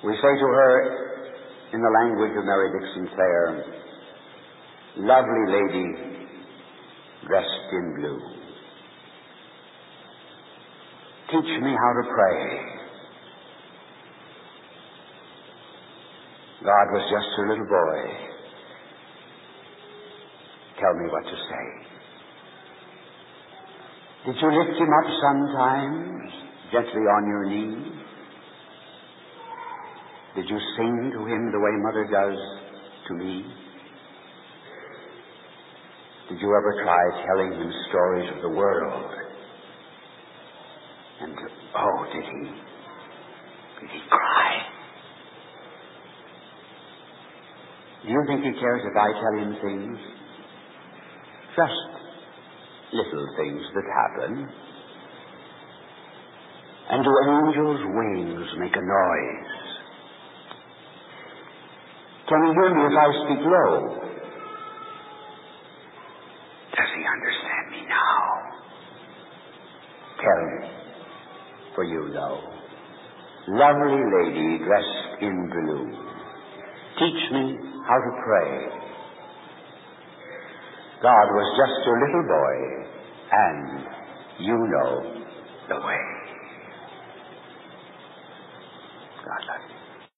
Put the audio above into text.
We say to her, in the language of Mary Dixon Clare, lovely lady dressed in blue, teach me how to pray. God was just a little boy. Tell me what to say. Did you lift him up sometimes, gently on your knee? Did you sing to him the way Mother does to me? Did you ever try telling him stories of the world? And, oh, did he cry? Do you think he cares if I tell him things? Just little things that happen. And do angels' wings make a noise? Can he hear me if I speak low? Does he understand me now? Tell me, for you know, lovely lady dressed in blue, teach me how to pray. God was just a little boy, and you know the way.